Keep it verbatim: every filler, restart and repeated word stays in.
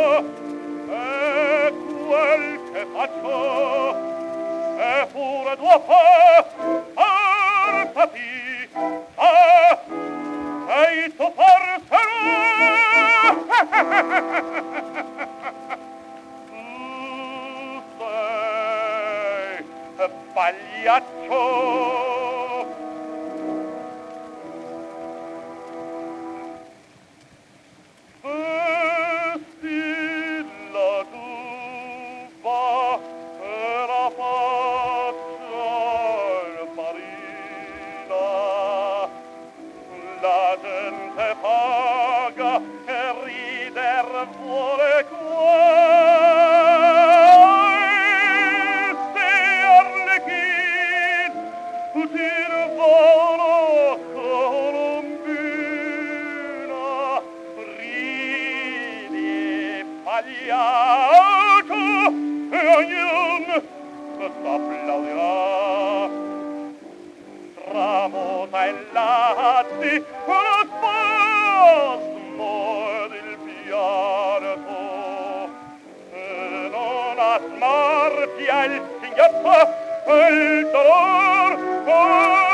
e quel che faccio è pure tuo fa, portati, ah, sei tu forse tu sei pagliaccio. La gente paga e rider vuole questi arlechin tirvano colombina ridi pagliaccio e ognuno t'applaudirà. Tramuta in latti lo spasmo ed il pianto e non asmarpia il singhiozzo e il dolor.